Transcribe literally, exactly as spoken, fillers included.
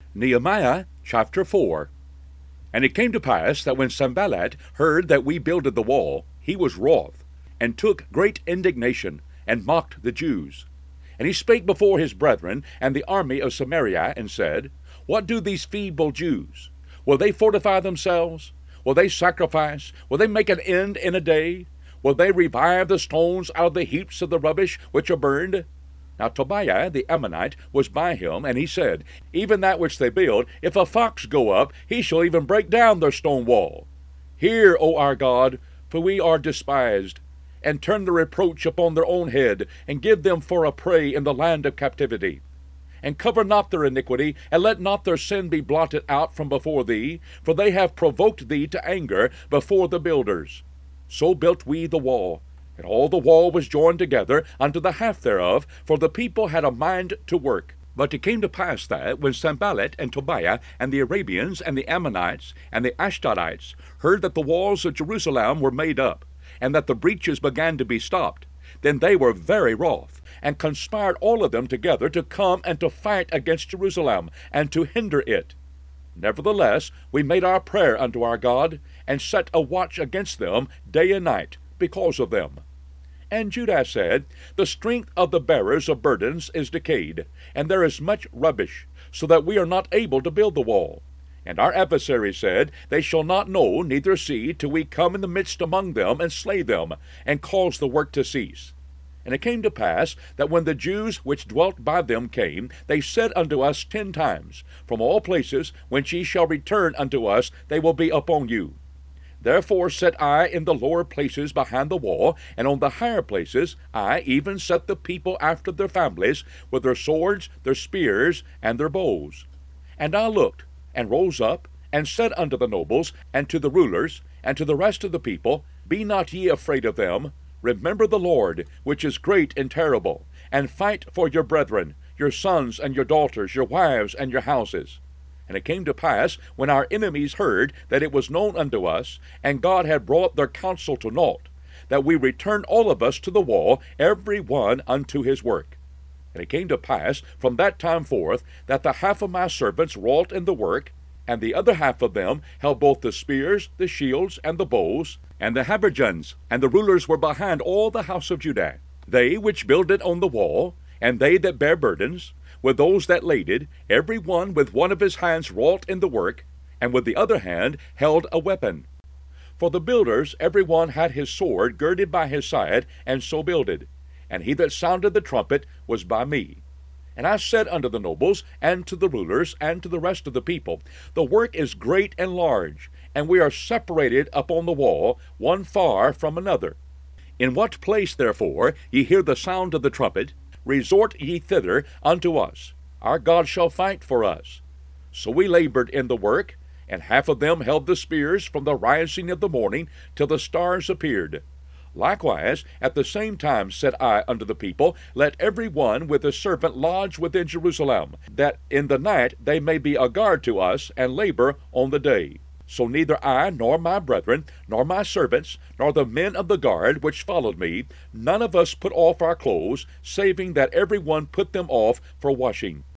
Nehemiah chapter four. And it came to pass that when Sanballat heard that we builded the wall, he was wroth, and took great indignation, and mocked the Jews. And he spake before his brethren and the army of Samaria, and said, What do these feeble Jews? Will they fortify themselves? Will they sacrifice? Will they make an end in a day? Will they revive the stones out of the heaps of the rubbish which are burned? Now Tobiah the Ammonite was by him, and he said, Even that which they build, if a fox go up, he shall even break down their stone wall. Hear, O our God, for we are despised, and turn the reproach upon their own head, and give them for a prey in the land of captivity. And cover not their iniquity, and let not their sin be blotted out from before thee, for they have provoked thee to anger before the builders. So built we the wall. And all the wall was joined together unto the half thereof, for the people had a mind to work. But it came to pass that, when Sanballat and Tobiah and the Arabians and the Ammonites and the Ashdodites heard that the walls of Jerusalem were made up, and that the breaches began to be stopped, then they were very wroth, and conspired all of them together to come and to fight against Jerusalem, and to hinder it. Nevertheless, we made our prayer unto our God, and set a watch against them day and night, because of them. And Judah said, The strength of the bearers of burdens is decayed, and there is much rubbish, so that we are not able to build the wall. And our adversaries said, They shall not know, neither see, till we come in the midst among them, and slay them, and cause the work to cease. And it came to pass, that when the Jews which dwelt by them came, they said unto us ten times, From all places whence ye shall return unto us, they will be upon you. Therefore set I in the lower places behind the wall, and on the higher places I even set the people after their families, with their swords, their spears, and their bows. And I looked, and rose up, and said unto the nobles, and to the rulers, and to the rest of the people, Be not ye afraid of them. Remember the Lord, which is great and terrible, and fight for your brethren, your sons and your daughters, your wives and your houses. And it came to pass, when our enemies heard that it was known unto us, and God had brought their counsel to naught, that we returned all of us to the wall, every one unto his work. And it came to pass from that time forth, that the half of my servants wrought in the work, and the other half of them held both the spears, the shields, and the bows, and the habergeons, and the rulers were behind all the house of Judah. They which builded on the wall, and they that bare burdens, with those that laded, every one with one of his hands wrought in the work, and with the other hand held a weapon. For the builders every one had his sword girded by his side, and so builded. And he that sounded the trumpet was by me. And I said unto the nobles, and to the rulers, and to the rest of the people, The work is great and large, and we are separated upon the wall, one far from another. In what place, therefore, ye hear the sound of the trumpet, resort ye thither unto us. Our God shall fight for us. So we labored in the work, and half of them held the spears from the rising of the morning till the stars appeared. Likewise, at the same time said I unto the people, Let every one with a servant lodge within Jerusalem, that in the night they may be a guard to us, and labor on the day. So neither I, nor my brethren, nor my servants, nor the men of the guard which followed me, none of us put off our clothes, saving that every one put them off for washing.